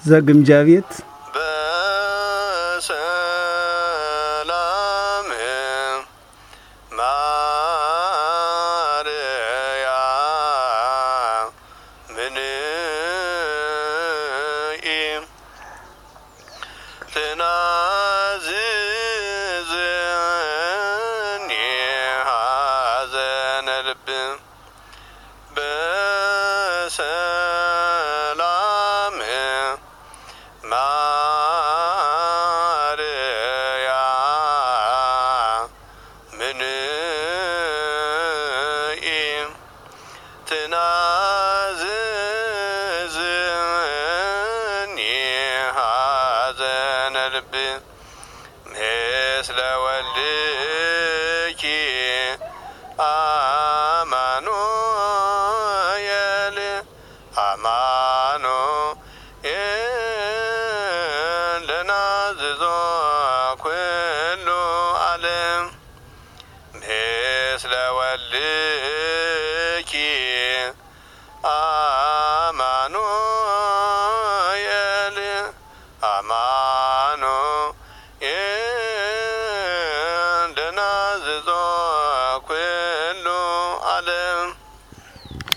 ዘግምጃ ቤት በሰላም ማርያም ትናዝዝኒ ሐዘነ ልብ በሰላም ማርያም ትናዝዝኒ ሐዘነ ልብ ምስለ ወልድኪ አማኑኤል ለናዝዞ ኩሉ ዓለም ምስለ ወልድኪ